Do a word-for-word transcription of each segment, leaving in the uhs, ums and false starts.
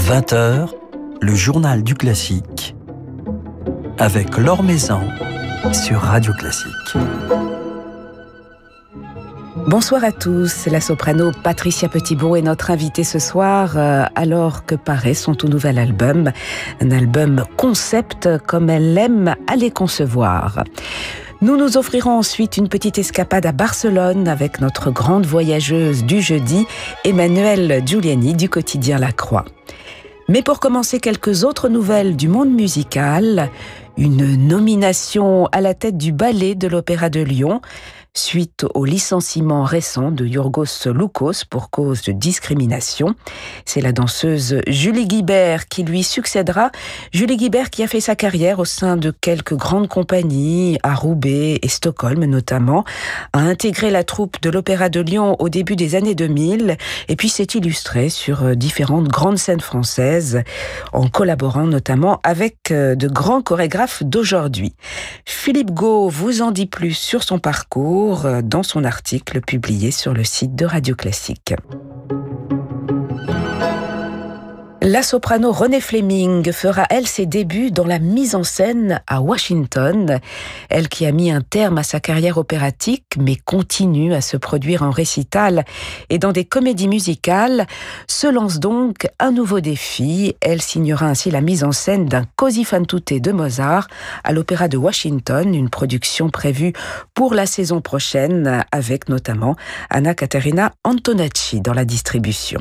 vingt heures, le journal du classique avec Laure Maison sur Radio Classique. Bonsoir à tous, la soprano Patricia Petitbon est notre invitée ce soir euh, alors que paraît son tout nouvel album, un album concept comme elle aime à les concevoir. Nous nous offrirons ensuite une petite escapade à Barcelone avec notre grande voyageuse du jeudi, Emmanuelle Giuliani du quotidien La Croix. Mais pour commencer, quelques autres nouvelles du monde musical. Une nomination à la tête du ballet de l'Opéra de Lyon, suite au licenciement récent de Yorgos Loukos pour cause de discrimination. C'est la danseuse Julie Guibert qui lui succédera. Julie Guibert qui a fait sa carrière au sein de quelques grandes compagnies, à Roubaix et Stockholm notamment, a intégré la troupe de l'Opéra de Lyon au début des années deux mille et puis s'est illustrée sur différentes grandes scènes françaises en collaborant notamment avec de grands chorégraphes d'aujourd'hui. Philippe Gau vous en dit plus sur son parcours dans son article publié sur le site de Radio Classique. La soprano Renée Fleming fera, elle, ses débuts dans la mise en scène à Washington. Elle qui a mis un terme à sa carrière opératique, mais continue à se produire en récital et dans des comédies musicales, se lance donc un nouveau défi. Elle signera ainsi la mise en scène d'un Così fan tutte de Mozart à l'Opéra de Washington, une production prévue pour la saison prochaine, avec notamment Anna Caterina Antonacci dans la distribution.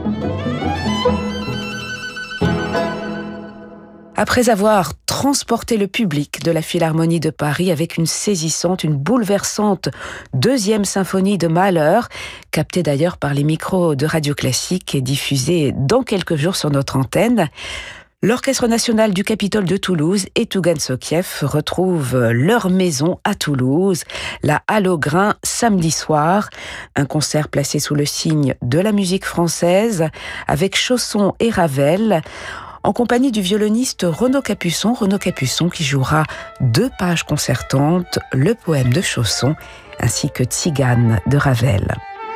Après avoir transporté le public de la Philharmonie de Paris avec une saisissante, une bouleversante deuxième symphonie de Mahler, captée d'ailleurs par les micros de Radio Classique et diffusée dans quelques jours sur notre antenne, l'Orchestre national du Capitole de Toulouse et Tougan Sokiev retrouvent leur maison à Toulouse, la Halle aux Grains, samedi soir. Un concert placé sous le signe de la musique française avec Chausson et Ravel, en compagnie du violoniste Renaud Capuçon, Renaud Capuçon qui jouera deux pages concertantes, le poème de Chausson ainsi que Tzigane de Ravel.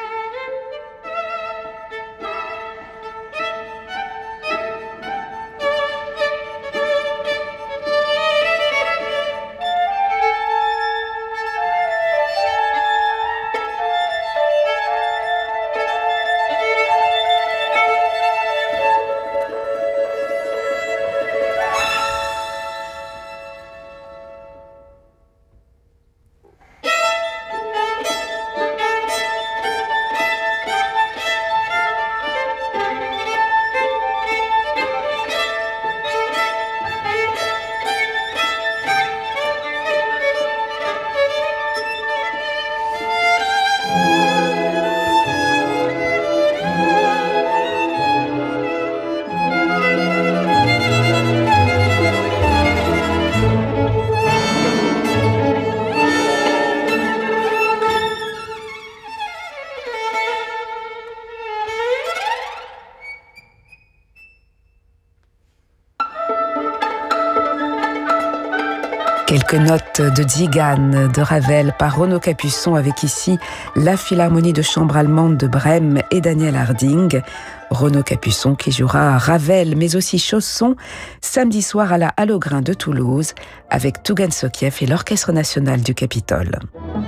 Quelques notes de Tzigane de Ravel par Renaud Capuçon avec ici la Philharmonie de chambre allemande de Brême et Daniel Harding. Renaud Capuçon qui jouera Ravel mais aussi Chausson samedi soir à la Halle aux Grains de Toulouse avec Tougan Sokiev et l'Orchestre national du Capitole.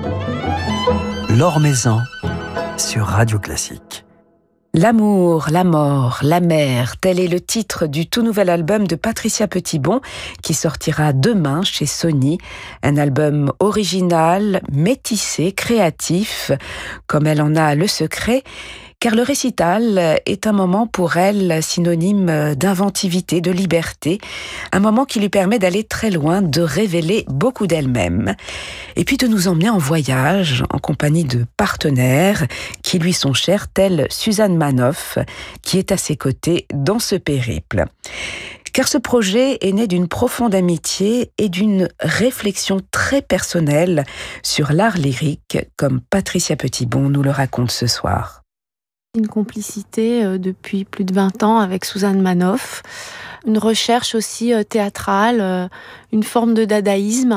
Laure Maison sur Radio Classique. L'amour, la mort, la mer, tel est le titre du tout nouvel album de Patricia Petitbon qui sortira demain chez Sony. Un album original, métissé, créatif, comme elle en a le secret, car le récital est un moment pour elle synonyme d'inventivité, de liberté, un moment qui lui permet d'aller très loin, de révéler beaucoup d'elle-même, et puis de nous emmener en voyage en compagnie de partenaires qui lui sont chers, tels Suzanne Manoff, qui est à ses côtés dans ce périple. Car ce projet est né d'une profonde amitié et d'une réflexion très personnelle sur l'art lyrique, comme Patricia Petitbon nous le raconte ce soir. Une complicité euh, depuis plus de vingt ans avec Suzanne Manoff, une recherche aussi euh, théâtrale, euh, une forme de dadaïsme,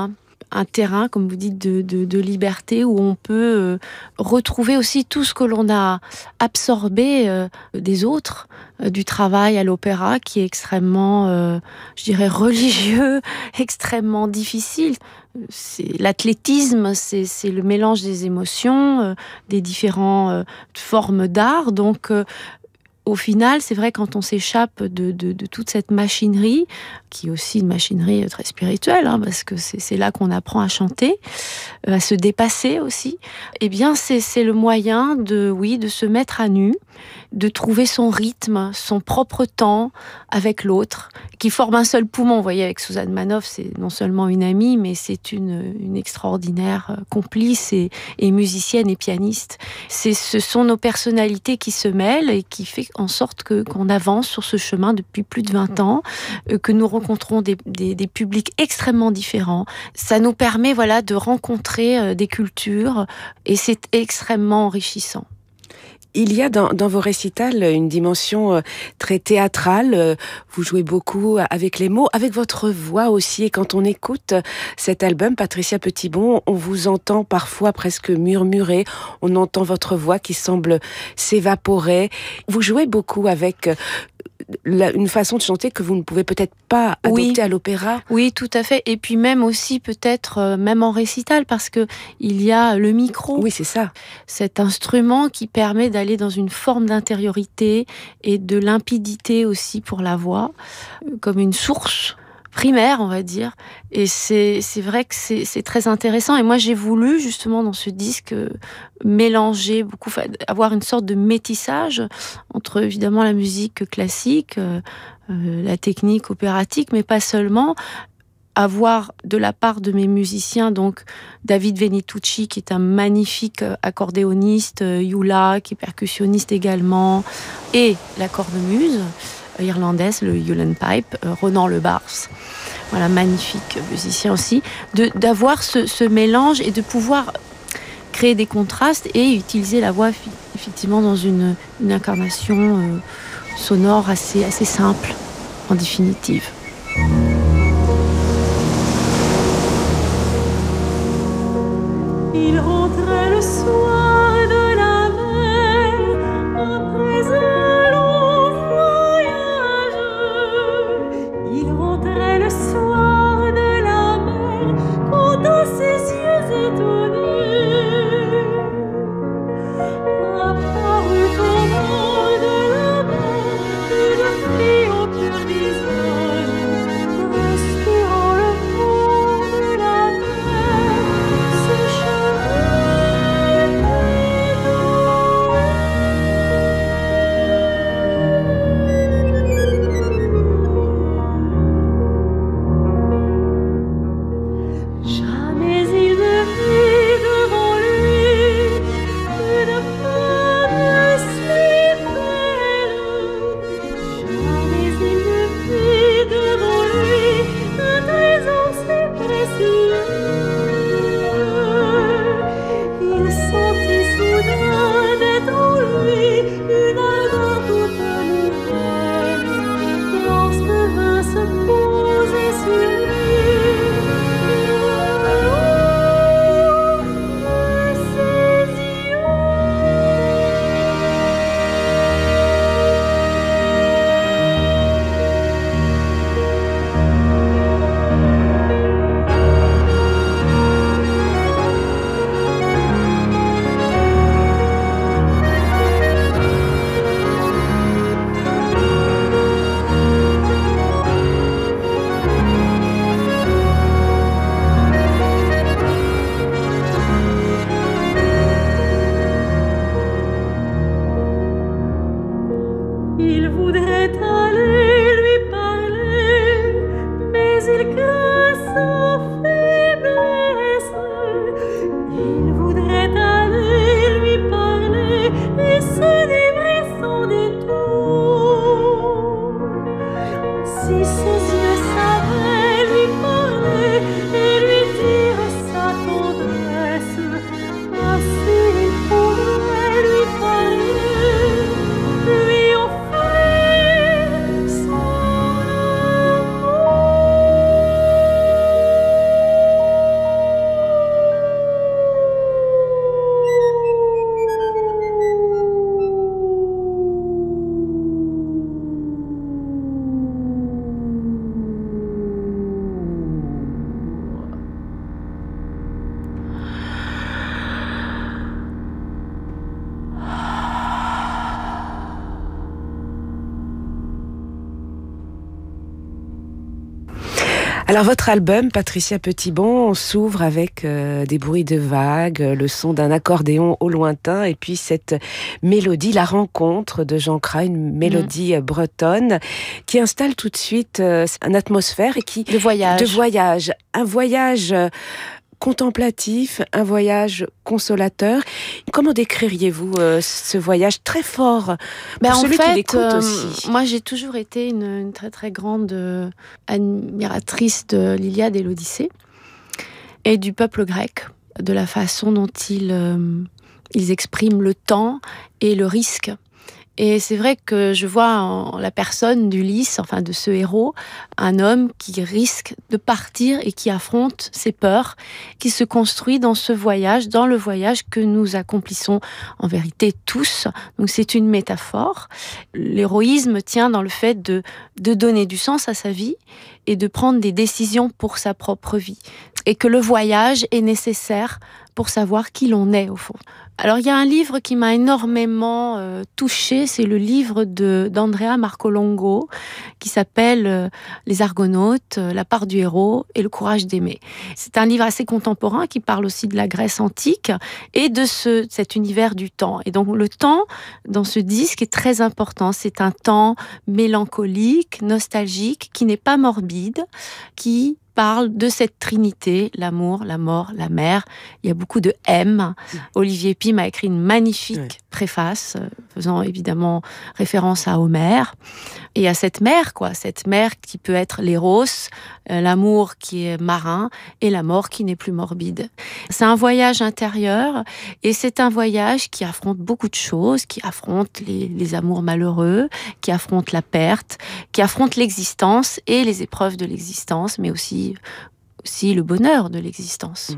un terrain, comme vous dites, de, de, de liberté où on peut euh, retrouver aussi tout ce que l'on a absorbé euh, des autres, euh, du travail à l'opéra qui est extrêmement, euh, je dirais, religieux, extrêmement difficile. C'est l'athlétisme, c'est, c'est le mélange des émotions, euh, des différentes euh, formes d'art. Donc, euh, au final, c'est vrai, quand on s'échappe de, de, de toute cette machinerie, qui est aussi une machinerie très spirituelle, hein, parce que c'est, c'est là qu'on apprend à chanter, à se dépasser aussi, eh bien, c'est, c'est le moyen de, oui, de se mettre à nu, de trouver son rythme, son propre temps avec l'autre, qui forme un seul poumon. Vous voyez, avec Suzanne Manoff, c'est non seulement une amie, mais c'est une, une extraordinaire complice et, et musicienne et pianiste. C'est, ce sont nos personnalités qui se mêlent et qui fait en sorte que, qu'on avance sur ce chemin depuis plus de vingt ans, euh, que nous rencontrons des, des, des publics extrêmement différents. Ça nous permet, voilà, de rencontrer euh, des cultures et c'est extrêmement enrichissant. Il y a dans, dans vos récitals une dimension euh, très théâtrale. Euh, vous jouez beaucoup avec les mots, avec votre voix aussi. Et quand on écoute cet album, Patricia Petitbon, on vous entend parfois presque murmurer. On entend votre voix qui semble s'évaporer. Vous jouez beaucoup avec euh, la, une façon de chanter que vous ne pouvez peut-être pas adopter oui. à l'opéra. Oui, tout à fait. Et puis même aussi peut-être, euh, même en récital, parce que il y a le micro. Oui, c'est ça. Cet instrument qui permet d'aller dans une forme d'intériorité et de limpidité aussi pour la voix, comme une source primaire, on va dire. Et c'est, c'est vrai que c'est, c'est très intéressant. Et moi, j'ai voulu, justement, dans ce disque, mélanger beaucoup, avoir une sorte de métissage entre, évidemment, la musique classique, euh, euh, la technique opératique, mais pas seulement. Avoir de la part de mes musiciens, donc David Venitucci, qui est un magnifique accordéoniste, Yula, qui est percussionniste également, et la cornemuse irlandaise, le Ulen Pipe, Ronan Le Bars, voilà, magnifique musicien aussi, de, d'avoir ce, ce mélange et de pouvoir créer des contrastes et utiliser la voix effectivement dans une, une incarnation euh, sonore assez, assez simple, en définitive. Il rentrait le soir de la mer, après un long voyage. Il rentrait le soir de la mer, quand dans ses yeux étonnés apparut au bord de la mer une fille au pur visage, respirant le fond de la mer. Ses cheveux Alors votre album, Patricia Petitbon, s'ouvre avec euh, des bruits de vagues, le son d'un accordéon au lointain et puis cette mélodie, la rencontre de Jean Cras, une mélodie mmh. bretonne qui installe tout de suite euh, une atmosphère et qui... De voyage. De voyage. Un voyage... Euh, contemplatif, un voyage consolateur. Comment décririez-vous euh, ce voyage très fort pour ben celui en fait, qui l'écoute euh, aussi? Moi, j'ai toujours été une, une très très grande euh, admiratrice de l'Iliade et l'Odyssée et du peuple grec, de la façon dont ils, euh, ils expriment le temps et le risque. Et c'est vrai que je vois en la personne d'Ulysse, enfin de ce héros, un homme qui risque de partir et qui affronte ses peurs, qui se construit dans ce voyage, dans le voyage que nous accomplissons en vérité tous. Donc c'est une métaphore. L'héroïsme tient dans le fait de, de donner du sens à sa vie et de prendre des décisions pour sa propre vie. Et que le voyage est nécessaire pour savoir qui l'on est au fond. Alors il y a un livre qui m'a énormément euh, touchée, c'est le livre de, d'Andrea Marcolongo qui s'appelle euh, Les Argonautes, euh, la part du héros et le courage d'aimer. C'est un livre assez contemporain qui parle aussi de la Grèce antique et de ce, cet univers du temps. Et donc le temps dans ce disque est très important. C'est un temps mélancolique, nostalgique, qui n'est pas morbide, qui parle de cette trinité, l'amour, la mort, la mer. Il y a beaucoup de M. Olivier Pym a écrit une magnifique oui. préface, faisant évidemment référence à Homère. Et à cette mer, quoi, cette mer qui peut être l'éros, euh, l'amour qui est marin, et la mort qui n'est plus morbide. C'est un voyage intérieur, et c'est un voyage qui affronte beaucoup de choses, qui affronte les, les amours malheureux, qui affronte la perte, qui affronte l'existence et les épreuves de l'existence, mais aussi aussi le bonheur de l'existence.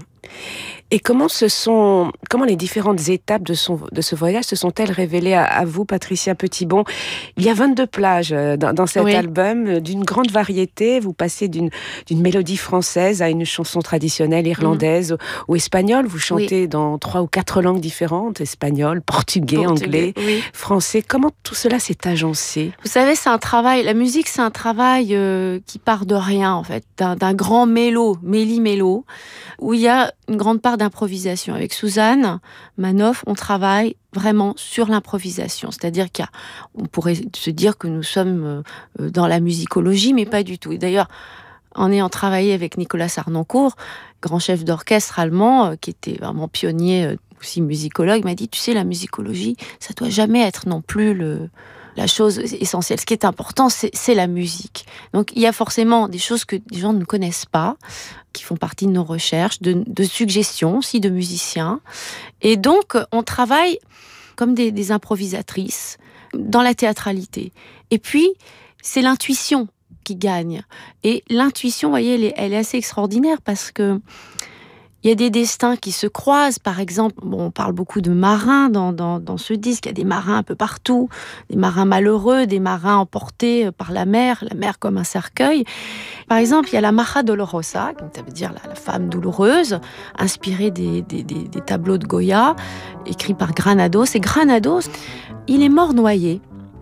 Et comment se sont, comment les différentes étapes de, son, de ce voyage se sont-elles révélées à, à vous, Patricia Petitbon? Il y a vingt-deux plages dans, dans cet oui. album, d'une grande variété. Vous passez d'une, d'une mélodie française à une chanson traditionnelle irlandaise mmh. ou, ou espagnole. Vous chantez oui. dans trois ou quatre langues différentes, espagnol, portugais, portugais anglais, oui. français. Comment tout cela s'est agencé? Vous savez, c'est un travail, la musique, c'est un travail euh, qui part de rien, en fait, d'un, d'un grand mélo, méli-mélo, où il y a une grande part d'improvisation. Avec Suzanne Manoff, on travaille vraiment sur l'improvisation. C'est-à-dire qu'on pourrait se dire que nous sommes dans la musicologie, mais pas du tout. Et d'ailleurs, en ayant travaillé avec Nicolas Harnoncourt, grand chef d'orchestre allemand, qui était vraiment pionnier, aussi musicologue, m'a dit, tu sais, la musicologie, ça doit jamais être non plus le... la chose essentielle. Ce qui est important, c'est, c'est la musique. Donc, il y a forcément des choses que les gens ne connaissent pas, qui font partie de nos recherches, de, de suggestions aussi de musiciens. Et donc, on travaille comme des, des improvisatrices dans la théâtralité. Et puis, c'est l'intuition qui gagne. Et l'intuition, vous voyez, elle est, elle est assez extraordinaire parce que il y a des destins qui se croisent, par exemple, bon, on parle beaucoup de marins dans, dans, dans ce disque, il y a des marins un peu partout, des marins malheureux, des marins emportés par la mer, la mer comme un cercueil. Par exemple, il y a la Maja Dolorosa, ça veut dire la, la femme douloureuse, inspirée des, des, des, des tableaux de Goya, écrit par Granados. Et Granados, il est mort noyé.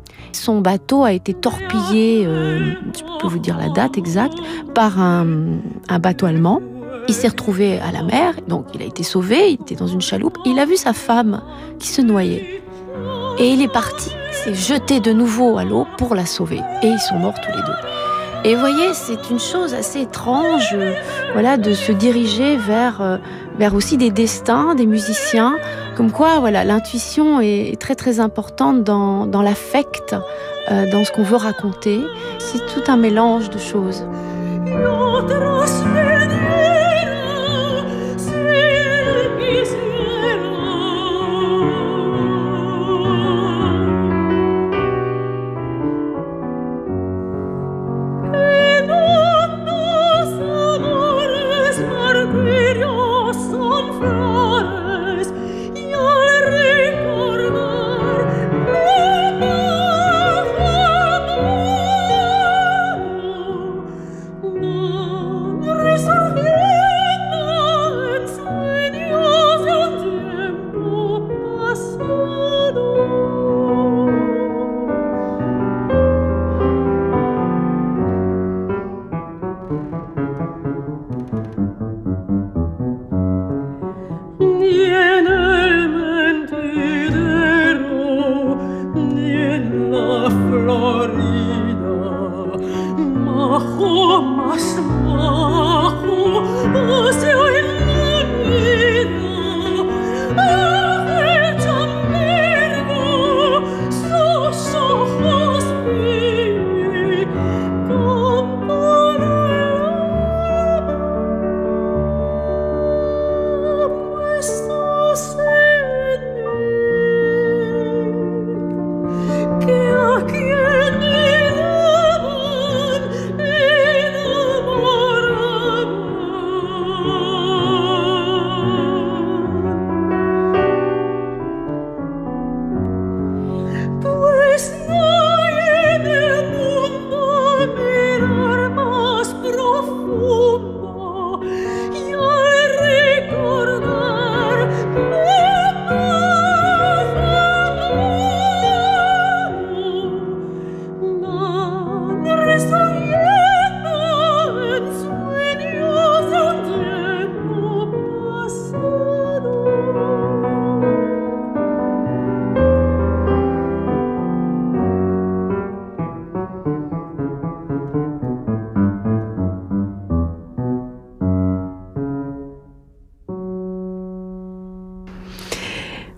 Son bateau a été torpillé, euh, je peux vous dire la date exacte, par un, un bateau allemand. Il s'est retrouvé à la mer, donc il a été sauvé, il était dans une chaloupe, il a vu sa femme qui se noyait. Et il est parti, il s'est jeté de nouveau à l'eau pour la sauver. Et ils sont morts tous les deux. Et vous voyez, c'est une chose assez étrange, euh, voilà, de se diriger vers, euh, vers aussi des destins, des musiciens. Comme quoi, voilà, l'intuition est très très importante dans, dans l'affect, euh, dans ce qu'on veut raconter. C'est tout un mélange de choses. No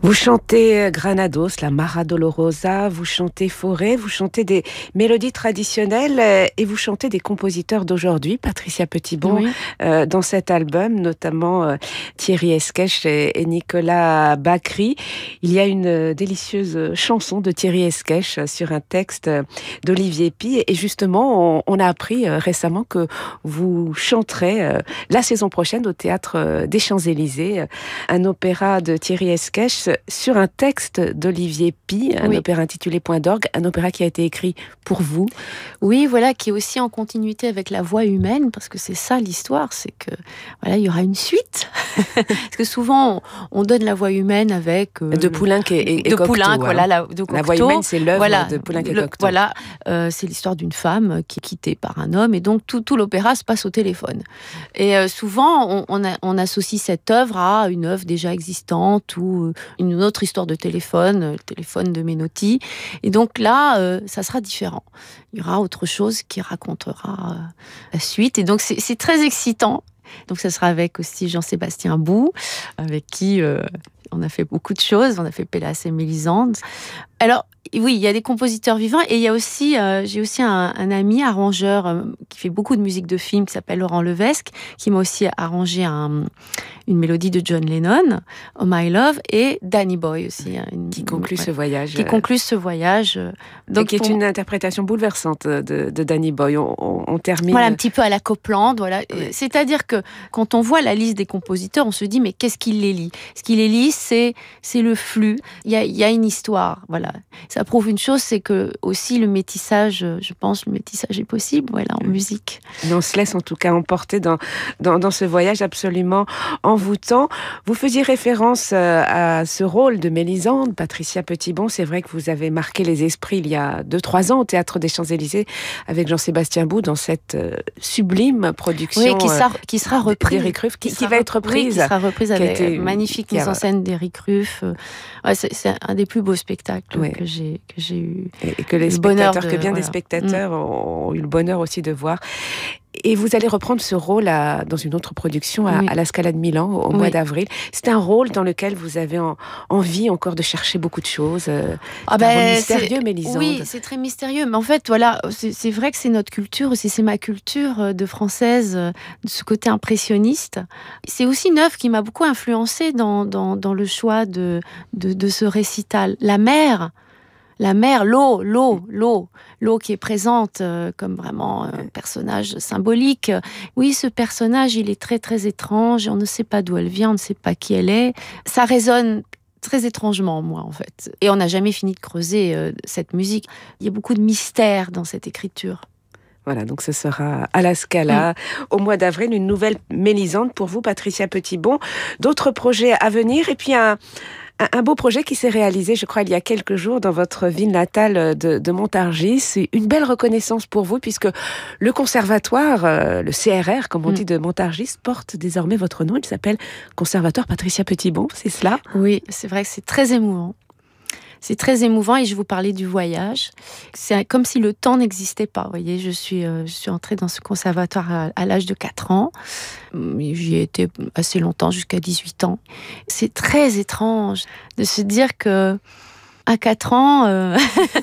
Vous chantez Granados, la Mara Dolorosa, vous chantez Forêt, vous chantez des mélodies traditionnelles et vous chantez des compositeurs d'aujourd'hui, Patricia Petitbon, oui. euh, dans cet album, notamment euh, Thierry Esquèche et, et Nicolas Bacri. Il y a une euh, délicieuse chanson de Thierry Esquèche sur un texte d'Olivier Py et justement, on, on a appris euh, récemment que vous chanterez euh, la saison prochaine au Théâtre euh, des Champs-Élysées, euh, un opéra de Thierry Esquèche sur un texte d'Olivier Py, un oui. opéra intitulé Point d'orgue, un opéra qui a été écrit pour vous. Oui, voilà, qui est aussi en continuité avec la voix humaine, parce que c'est ça l'histoire, c'est que voilà, il y aura une suite. Parce que souvent, on, on donne la voix humaine avec... Euh, de Poulenc et, et, et de Cocteau. Poulenc, hein. voilà, la, de Cocteau. La voix humaine, c'est l'œuvre voilà, de Poulenc et le, Cocteau. Voilà, euh, c'est l'histoire d'une femme qui est quittée par un homme, et donc tout, tout l'opéra se passe au téléphone. Et euh, souvent, on, on, a, on associe cette œuvre à une œuvre déjà existante ou une autre histoire de téléphone, le téléphone de Menotti. Et donc là, euh, ça sera différent. Il y aura autre chose qui racontera euh, la suite. Et donc, c'est, c'est très excitant. Donc, ça sera avec aussi Jean-Sébastien Bou, avec qui euh, on a fait beaucoup de choses. On a fait Pélas et Mélisande. Alors, oui, il y a des compositeurs vivants et il y a aussi, euh, j'ai aussi un, un ami arrangeur euh, qui fait beaucoup de musique de film, qui s'appelle Laurent Levesque, qui m'a aussi arrangé un, une mélodie de John Lennon, Oh My Love, et Danny Boy aussi. Une, qui conclut ouais, ce voyage. Qui conclut ce voyage. Donc, et qui est pour... une interprétation bouleversante de, de Danny Boy. On, on, on termine... Voilà, un petit peu à la Copland. Voilà. Oui. C'est-à-dire que quand on voit la liste des compositeurs, on se dit, mais qu'est-ce qui les lie ? Ce qui les lie, c'est, c'est le flux. Il y a, il y a une histoire, voilà. Ça prouve une chose, c'est que aussi le métissage, je pense, le métissage est possible, voilà, en musique. Et on se laisse en tout cas emporter dans, dans, dans ce voyage absolument envoûtant. Vous faisiez référence à ce rôle de Mélisande, Patricia Petitbon. C'est vrai que vous avez marqué les esprits il y a deux, trois ans au Théâtre des Champs-Élysées avec Jean-Sébastien Bou dans cette sublime production. Oui, qui sera, qui sera reprise. D'Éric Ruff, qui, qui, qui va être reprise. Oui, qui sera reprise avec été... une magnifique mise en scène d'Éric Ruff. Ouais, c'est, c'est un des plus beaux spectacles oui. que j'ai que j'ai eu. Et que les spectateurs, de, que bien voilà. des spectateurs mmh. ont eu le bonheur aussi de voir. Et vous allez reprendre ce rôle à, dans une autre production à, oui. à la Scala de Milan au, au oui. mois d'avril. C'est un rôle dans lequel vous avez en, envie encore de chercher beaucoup de choses. Euh, ah c'est ben, un rôle mystérieux, Mélisande. Oui, c'est très mystérieux. Mais en fait, voilà, c'est, c'est vrai que c'est notre culture aussi, c'est ma culture de française, de ce côté impressionniste. C'est aussi une œuvre qui m'a beaucoup influencée dans, dans, dans le choix de, de, de ce récital. La mer. La mer, l'eau, l'eau, l'eau, l'eau qui est présente euh, comme vraiment un personnage symbolique. Oui, ce personnage, il est très, très étrange. On ne sait pas d'où elle vient, on ne sait pas qui elle est. Ça résonne très étrangement en moi, en fait. Et on n'a jamais fini de creuser euh, cette musique. Il y a beaucoup de mystère dans cette écriture. Voilà, donc ce sera à la Scala, mmh. au mois d'avril, une nouvelle Mélisande pour vous, Patricia Petitbon. D'autres projets à venir, et puis un... Un beau projet qui s'est réalisé, je crois, il y a quelques jours dans votre ville natale de, de Montargis. C'est une belle reconnaissance pour vous puisque le conservatoire, euh, le C R R, comme on dit, de Montargis, porte désormais votre nom. Il s'appelle Conservatoire Patricia Petitbon, c'est cela ? Oui, c'est vrai que c'est très émouvant. C'est très émouvant et je vous parlais du voyage. C'est comme si le temps n'existait pas. Vous voyez, je suis, euh, je suis entrée dans ce conservatoire à, à l'âge de quatre ans. J'y ai été assez longtemps, jusqu'à dix-huit ans. C'est très étrange de se dire que à quatre ans, euh,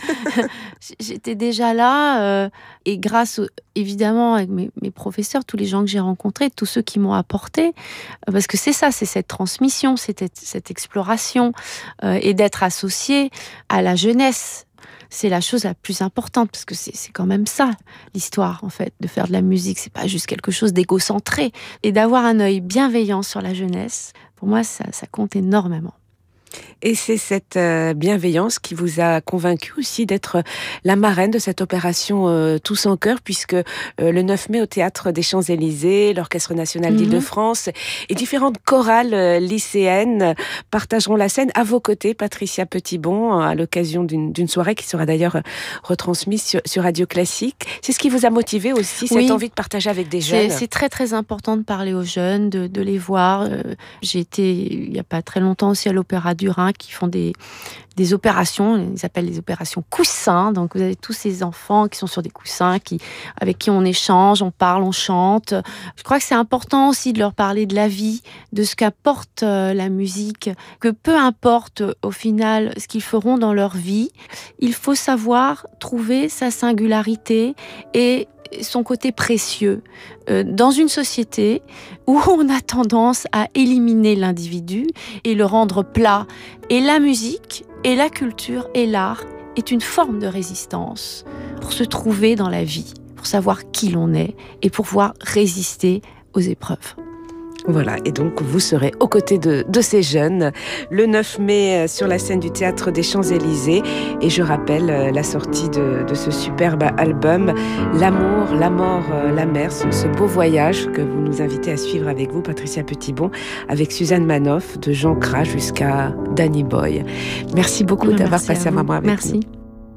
j'étais déjà là. Euh, et grâce, au, évidemment, avec mes, mes professeurs, tous les gens que j'ai rencontrés, tous ceux qui m'ont apporté, euh, parce que c'est ça, c'est cette transmission, cette, cette exploration, euh, et d'être associé à la jeunesse. C'est la chose la plus importante, parce que c'est, c'est quand même ça, l'histoire, en fait, de faire de la musique. C'est pas juste quelque chose d'égocentré. Et d'avoir un œil bienveillant sur la jeunesse, pour moi, ça, ça compte énormément. Et c'est cette euh, bienveillance qui vous a convaincu aussi d'être la marraine de cette opération euh, Tous en chœur, puisque euh, le neuf mai au Théâtre des Champs-Élysées, l'Orchestre National mm-hmm. d'Île-de-France et différentes chorales euh, lycéennes partageront la scène à vos côtés, Patricia Petitbon, à l'occasion d'une, d'une soirée qui sera d'ailleurs retransmise sur, sur Radio Classique. C'est ce qui vous a motivé aussi, cette oui. envie de partager avec des jeunes ? C'est, c'est très très important de parler aux jeunes, de, de les voir. Euh, j'ai été il n'y a pas très longtemps aussi à l'Opéra du Rhin, qui font des, des opérations, ils appellent les opérations coussins. Donc vous avez tous ces enfants qui sont sur des coussins, qui, avec qui on échange, on parle, on chante. Je crois que c'est important aussi de leur parler de la vie, de ce qu'apporte euh, la musique, que peu importe au final ce qu'ils feront dans leur vie, il faut savoir trouver sa singularité et son côté précieux euh, dans une société où on a tendance à éliminer l'individu et le rendre plat. Et la musique, et la culture, et l'art est une forme de résistance pour se trouver dans la vie, pour savoir qui l'on est et pour pouvoir résister aux épreuves. Voilà, et donc vous serez aux côtés de, de ces jeunes le neuf mai sur la scène du Théâtre des Champs-Élysées. Et je rappelle la sortie de, de ce superbe album, L'amour, la mort, la mer, ce, ce beau voyage que vous nous invitez à suivre avec vous, Patricia Petitbon, avec Suzanne Manoff, de Jean Cras jusqu'à Danny Boy. Merci beaucoup Merci d'avoir passé un moment avec Merci. nous.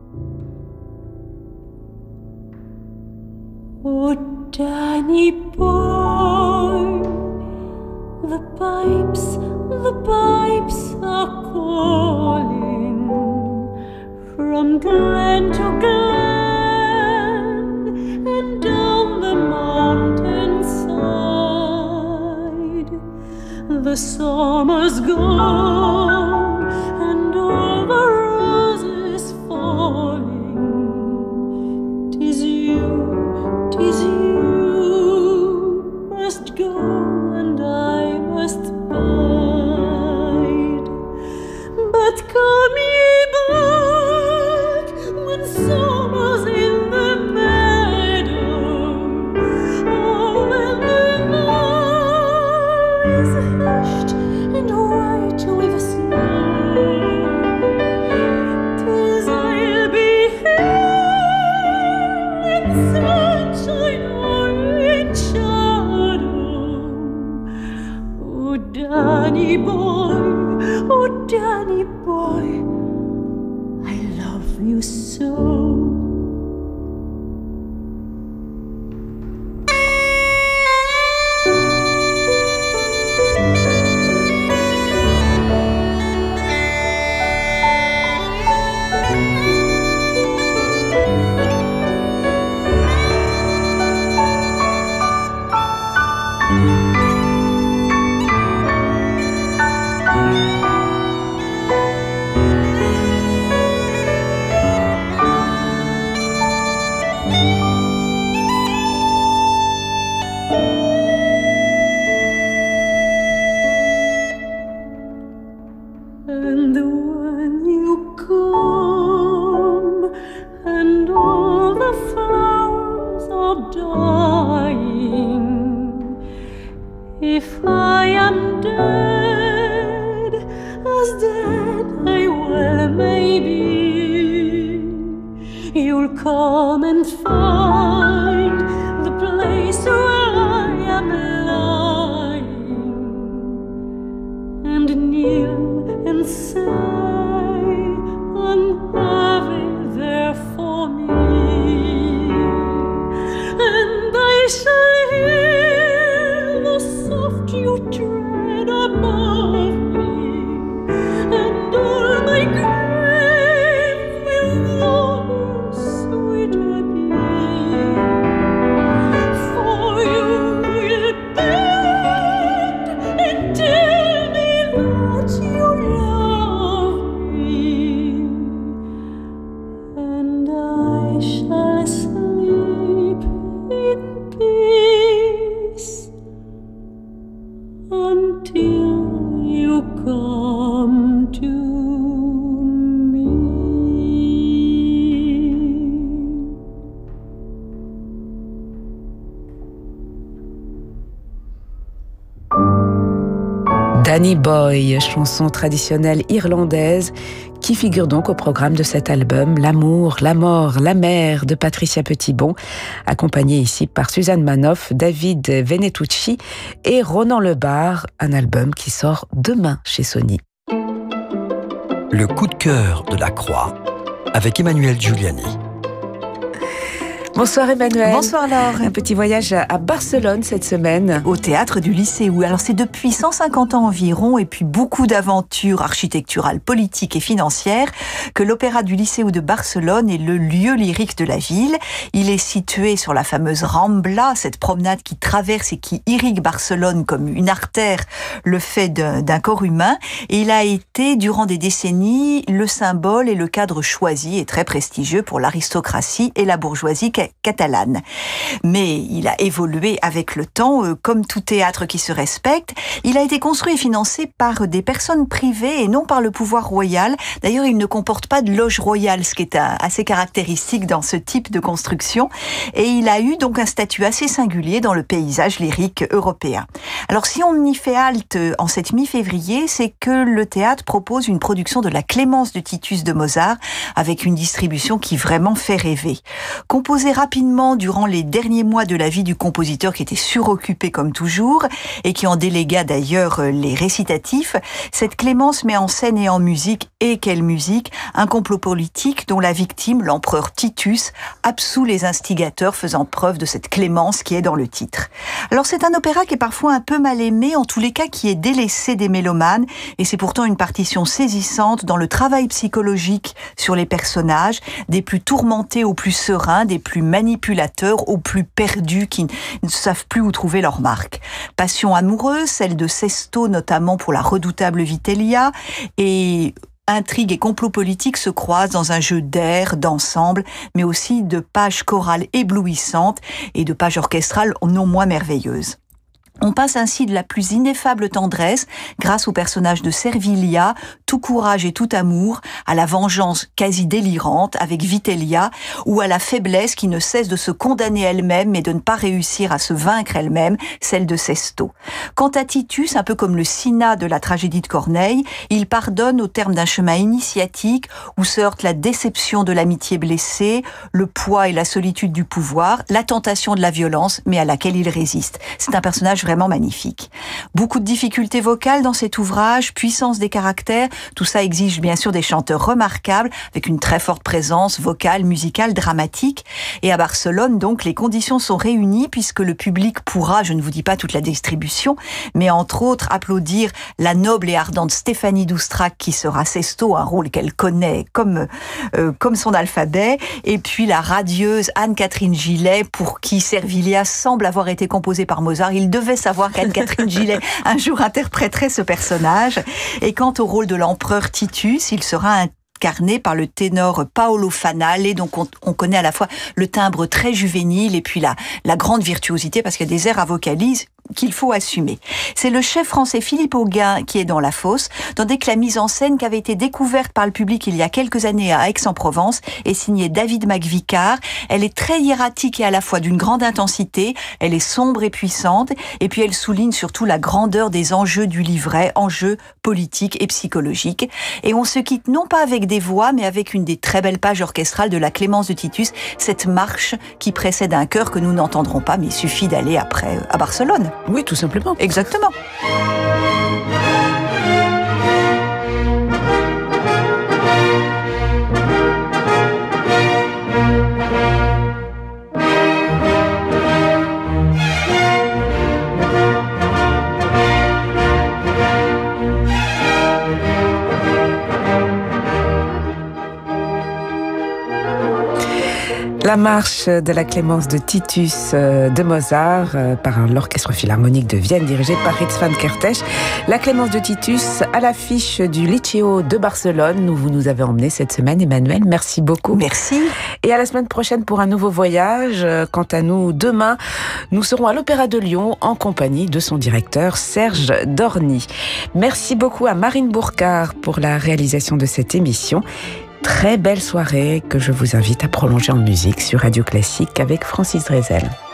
Oh, Danny boy, the pipes, the pipes are calling from glen to glen and down the mountainside. The summer's gone and all the roses falling. 'Tis you, 'tis you must go and I must bide. But come ye back when summer's in the meadow, oh, when the valley's hushed and white with snow. 'Tis I'll be here in sunshine or in shadow. Oh, Danny boy, oh, Danny boy, I love you so. And when you come and all the flowers are dying, if I am dead, as dead I well may be, you'll come and find the place where I am lying and kneel and say, unheavy there for me, and I shall hear the soft you tread above me, and all my grief will no sweeter be, for you will bend and tell me that you love me, and I shall sleep in peace until you come to me. Danny Boy, chanson traditionnelle irlandaise qui figure donc au programme de cet album L'amour, la mort, la mer de Patricia Petitbon, accompagnée ici par Suzanne Manoff, David Venetucci et Ronan Lebar, un album qui sort demain chez Sony. Le coup de cœur de la Croix avec Emmanuel Giuliani. Bonsoir Emmanuel. Bonsoir Laure. Un petit voyage à Barcelone cette semaine. Au théâtre du Liceu. Alors c'est depuis cent cinquante ans environ et puis beaucoup d'aventures architecturales, politiques et financières que l'Opéra du Liceu de Barcelone est le lieu lyrique de la ville. Il est situé sur la fameuse Rambla, cette promenade qui traverse et qui irrigue Barcelone comme une artère le fait d'un, d'un corps humain. Et il a été durant des décennies le symbole et le cadre choisi et très prestigieux pour l'aristocratie et la bourgeoisie catalane. Mais il a évolué avec le temps, euh, comme tout théâtre qui se respecte. Il a été construit et financé par des personnes privées et non par le pouvoir royal. D'ailleurs, il ne comporte pas de loge royale, ce qui est un, assez caractéristique dans ce type de construction. Et il a eu donc un statut assez singulier dans le paysage lyrique européen. Alors, si on y fait halte en cette mi-février, c'est que le théâtre propose une production de la Clémence de Titus de Mozart avec une distribution qui vraiment fait rêver. Composée rapidement durant les derniers mois de la vie du compositeur qui était suroccupé comme toujours et qui en délégua d'ailleurs les récitatifs, cette Clémence met en scène et en musique, et quelle musique, un complot politique dont la victime, l'empereur Titus, absout les instigateurs faisant preuve de cette clémence qui est dans le titre. Alors c'est un opéra qui est parfois un peu mal aimé, en tous les cas qui est délaissé des mélomanes, et c'est pourtant une partition saisissante dans le travail psychologique sur les personnages, des plus tourmentés aux plus sereins, des plus manipulateurs aux plus perdus qui ne savent plus où trouver leur marque. Passion amoureuse, celle de Sesto notamment pour la redoutable Vitellia, et intrigue et complot politique se croisent dans un jeu d'air, d'ensemble, mais aussi de pages chorales éblouissantes et de pages orchestrales non moins merveilleuses. On passe ainsi de la plus ineffable tendresse, grâce au personnage de Servilia, tout courage et tout amour, à la vengeance quasi délirante avec Vitellia, ou à la faiblesse qui ne cesse de se condamner elle-même mais de ne pas réussir à se vaincre elle-même, celle de Sesto. Quant à Titus, un peu comme le Cinna de la tragédie de Corneille, il pardonne au terme d'un chemin initiatique où se heurte la déception de l'amitié blessée, le poids et la solitude du pouvoir, la tentation de la violence, mais à laquelle il résiste. C'est un personnage vraiment magnifique. Beaucoup de difficultés vocales dans cet ouvrage, puissance des caractères, tout ça exige bien sûr des chanteurs remarquables, avec une très forte présence vocale, musicale, dramatique. Et à Barcelone, donc, les conditions sont réunies puisque le public pourra, je ne vous dis pas toute la distribution, mais entre autres applaudir la noble et ardente Stéphanie d'Oustrac qui sera Sesto, un rôle qu'elle connaît comme, euh, comme son alphabet, et puis la radieuse Anne-Catherine Gillet pour qui Servilia semble avoir été composée par Mozart. Il devait savoir qu'Anne-Catherine Gillet un jour interpréterait ce personnage. Et quant au rôle de l'empereur Titus, il sera incarné par le ténor Paolo Fanale, donc on, on connaît à la fois le timbre très juvénile et puis la, la grande virtuosité parce qu'il y a des airs à vocalise qu'il faut assumer. C'est le chef français Philippe Auguin qui est dans la fosse, tandis que la mise en scène qui avait été découverte par le public il y a quelques années à Aix-en-Provence est signée David Macvicar. Elle est très hiératique et à la fois d'une grande intensité, elle est sombre et puissante, et puis elle souligne surtout la grandeur des enjeux du livret, enjeux politiques et psychologiques. Et on se quitte non pas avec des voix, mais avec une des très belles pages orchestrales de la Clémence de Titus, cette marche qui précède un chœur que nous n'entendrons pas, mais il suffit d'aller après à Barcelone. Oui, tout simplement. Exactement. La marche de la Clémence de Titus de Mozart par l'Orchestre Philharmonique de Vienne dirigé par Ritz van Kertész. La Clémence de Titus à l'affiche du Liceo de Barcelone où vous nous avez emmenés cette semaine, Emmanuel. Merci beaucoup. Merci. Et à la semaine prochaine pour un nouveau voyage. Quant à nous, demain, nous serons à l'Opéra de Lyon en compagnie de son directeur Serge Dorny. Merci beaucoup à Marine Bourcard pour la réalisation de cette émission. Très belle soirée que je vous invite à prolonger en musique sur Radio Classique avec Francis Drezel.